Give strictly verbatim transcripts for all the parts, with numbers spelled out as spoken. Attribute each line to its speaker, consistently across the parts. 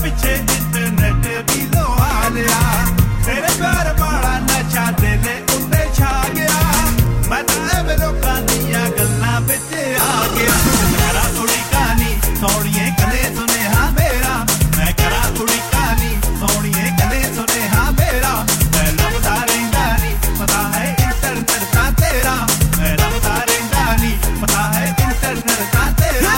Speaker 1: ਪਿੱਛੇ ਇੰਟਰਨੈਟ ਵੀ ਲਵਾ ਲਿਆ ਤੇਰੇ ਪਿਆਰ ਵਾਲਾ ਨਸ਼ਾ ਦਿਲ ਉੱਤੇ ਛਾ ਗਿਆ ਮੈਂ ਤਾਂ ਐਵੇਂ ਲੋਕਾਂ ਦੀਆਂ ਗੱਲਾਂ ਵਿੱਚ ਆ ਗਿਆ ਮੇਰਾ ਥੋੜੀ ਕਹਾਣੀ ਸੋਹਣੀਏ ਕਦੇ ਸੁਨੇਹਾ ਮੇਰਾ ਮੈਂ ਕਰਾਂ ਥੋੜੀ ਕਹਾਣੀ ਸੋਹਣੀਏ ਕਦੇ ਸੁਨੇਹਾ ਮੇਰਾ ਮੈਂ ਲੱਭਦਾ ਰਹਿੰਦਾ ਨੀ ਪਤਾ ਹੈ ਇੰਟਰਨੈਟ ਤਾਂ ਤੇਰਾ ਮੈਂ ਲੱਭਦਾ ਰਹਿੰਦਾ ਨੀ ਪਤਾ ਹੈ ਇੰਟਰਨੈਟ ਤਾਂ ਤੇਰਾ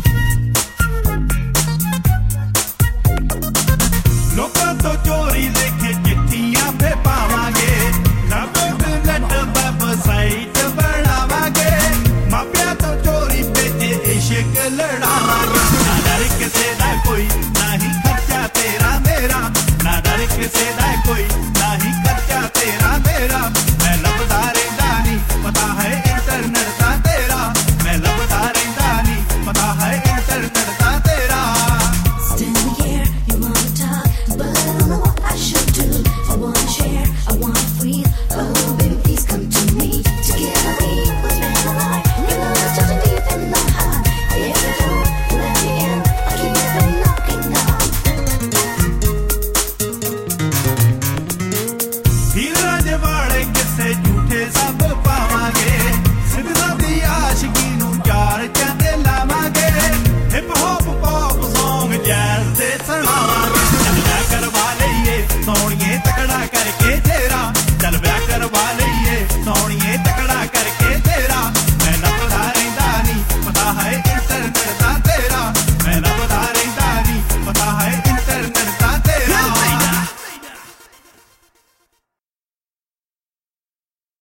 Speaker 1: ਲੋਕਾਂ ਤੋਂ ਚੋਰੀ ਲੈ